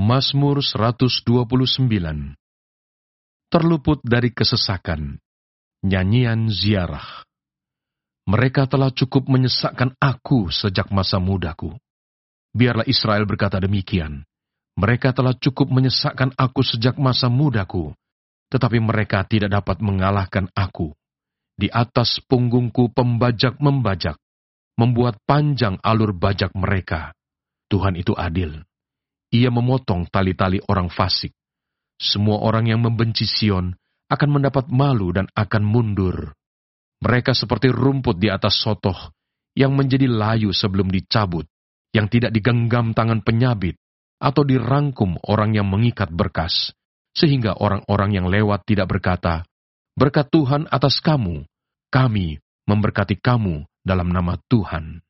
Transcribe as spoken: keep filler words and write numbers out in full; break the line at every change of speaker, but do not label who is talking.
Mazmur seratus dua puluh sembilan. Terluput dari kesesakan, nyanyian ziarah. Mereka telah cukup menyesakkan aku sejak masa mudaku. Biarlah Israel berkata demikian. Mereka telah cukup menyesakkan aku sejak masa mudaku, tetapi mereka tidak dapat mengalahkan aku. Di atas punggungku pembajak membajak, membuat panjang alur bajak mereka. Tuhan itu adil. Ia memotong tali-tali orang fasik. Semua orang yang membenci Sion akan mendapat malu dan akan mundur. Mereka seperti rumput di atas sotoh, yang menjadi layu sebelum dicabut, yang tidak digenggam tangan penyabit, atau dirangkum orang yang mengikat berkas, sehingga orang-orang yang lewat tidak berkata, "Berkat Tuhan atas kamu, kami memberkati kamu dalam nama Tuhan."